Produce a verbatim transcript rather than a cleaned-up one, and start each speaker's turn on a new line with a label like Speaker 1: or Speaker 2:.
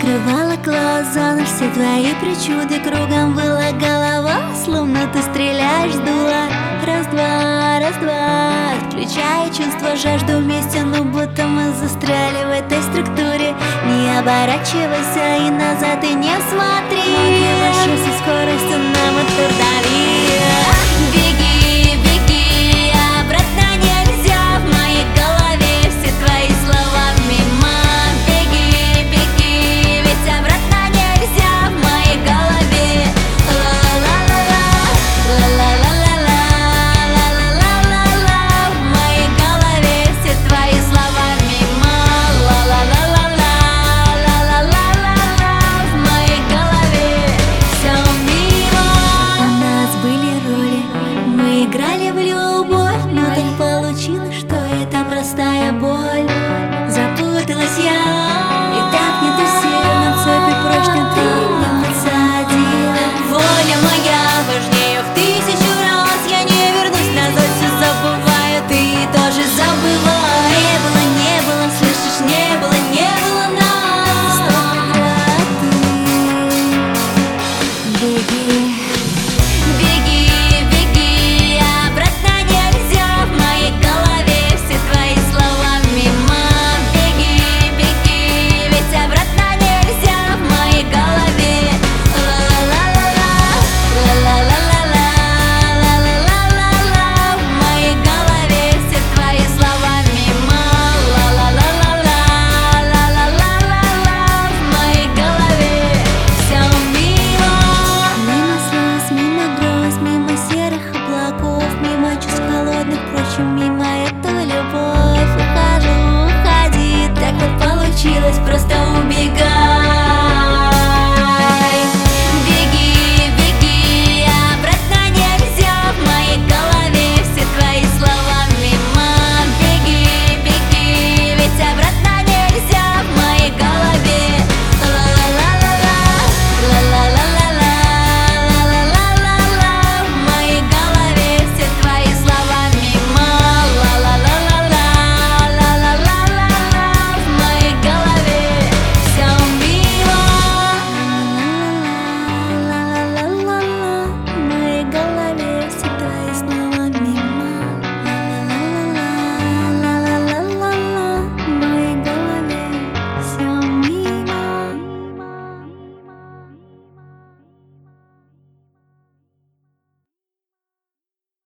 Speaker 1: Закрывала глаза на все твои причуды, кругом была голова, словно ты стреляешь с дула. Раз-два, раз-два, отключая чувство, жажду вместе, но будто мы застряли в этой структуре. Не оборачивайся и назад, и не смотри. Ноги выше со скоростью